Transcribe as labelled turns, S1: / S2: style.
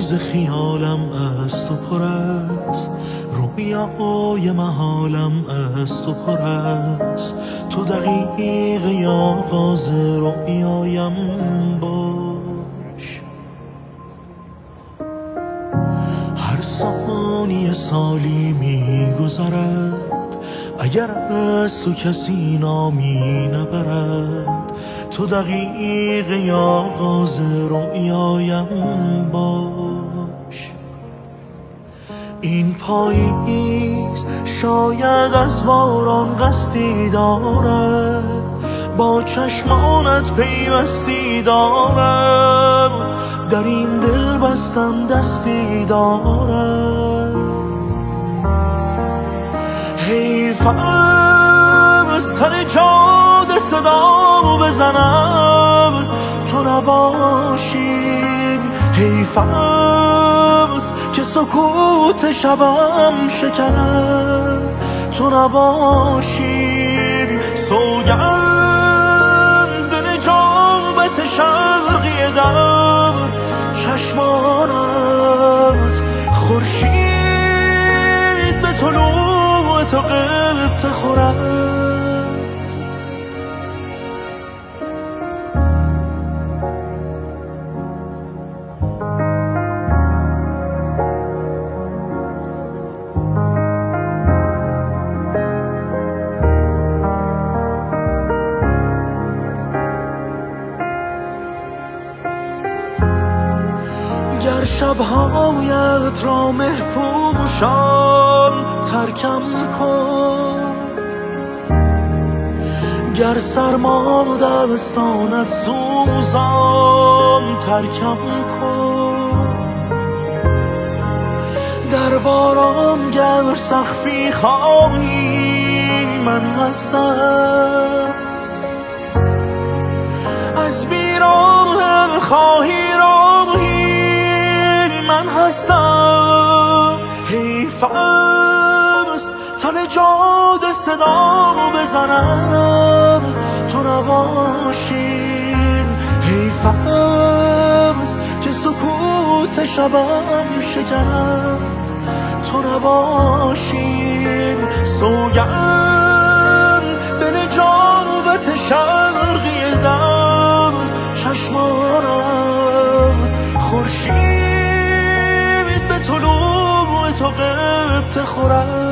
S1: روز خیالم از تو پر است، رویای محالم از تو پر است. تو دقیقه آغاز رویایم باش. هر ثانیه سالی می‌گذرد اگر از تو کسی نامی نبرد. تو دقیقه آغاز رویایم باش. این پاییز شاید از باران قصدی دارد، با چشمانت پیوستی دارد، در این دل بستن دستی دارد. حیفم از تر جاده صدا بزنم تو نباشی، حیفم است که سکوت شبم شکنم تو نباشی. سوگند به نجابت شرقی در چشمانت، خورشید به طلوع تو غبطه خورد. گر شبهایت را مهپوشان ترکم کن، گر سرما دبستانت سوزان ترکم کن. در باران گر سخفی خواهی من هستم، از بیراه خواهی راهی من هستم. حیفم است تا نجاده صدا بزنم تو نباشی، حیفم است که سکوت شبم شکنم تو نباشی. سوگند به نجابت شرقی در چشمانم، خورشید به طلوع تو غبطه خورد.